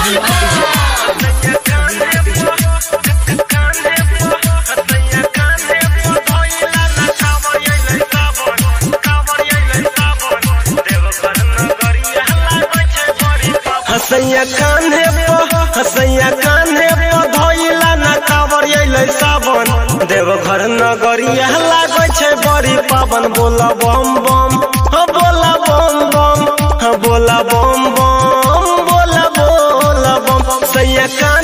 हसैया कान्हे पर धइला ना कावर अइलै सावन देवघर नगरिया लागै छै बड़ी पावन बोला बम बम बोला बम बम बोला बम बम बोला बोला बम हसैया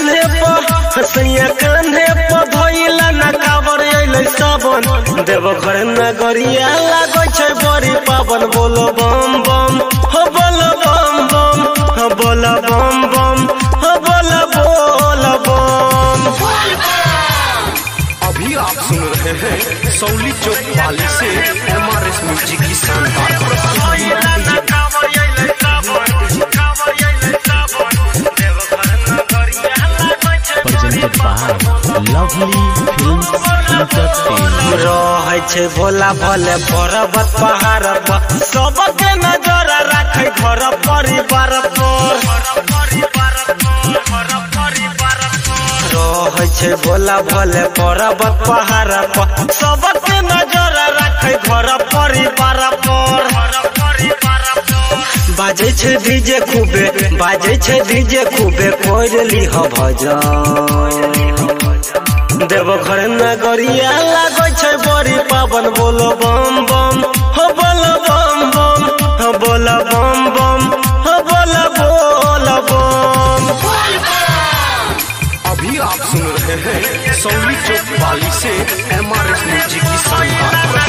कान्हे पर धइला ना कावर अइलै सावन देवघर नगरिया लागै छै बड़ी पावन बोलो बम बम बोला बम बम बोला बम बम बोला बोला बम। अभी आप सुन रहे हैं सौली चौक वाली से MRS म्यूजिक की शानदार presented by Lovely Films Entertainment। रहै छै भोला भोले पर्वत पहाड़ पर सबके नजर राखै घर परिवार पर रहै छै भोला भोले पर्वत पहाड़ पर सबके नजर राखै घर परिवार पर बाजै छै डीजे खूबे कोइली ह भजन देवघर नगरिया लागै छै बड़ी पावन बोलो बम बम बोलो बम बम बोला बम बम बोला बोला बम। अभी आप सुन रहे हैं सौली चौक वाली से MRS म्यूजिक की शानदार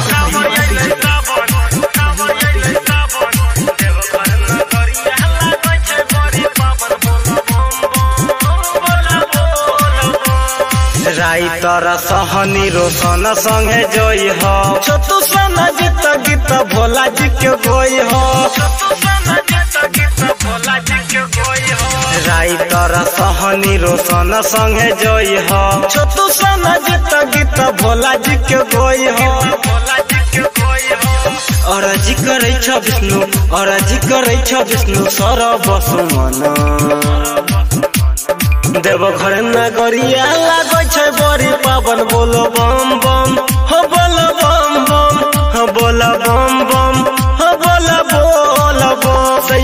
राइटर सहनी रोशन संगे जोई हो छोटू सन गीत भोला जी के गोई हो राइटर सहनी रोशन संगे जोई हो छोटू सन गीत भोला जी के गोई हो अरजी करै छ विष्णु सरब सुमन देवघर नगरिया लागै छै बड़ी पावन बोलो बम बम बोलो बम बम बोला बम बम बोला बोला बम।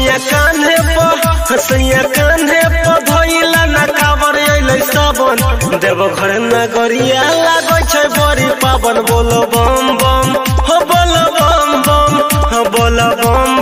हसैया कान्हे पर धइला ना कावर अइलै सावन देवघर नगरिया लागै छै बड़ी पावन बोलो बम बम बोलो बम बम बोला बम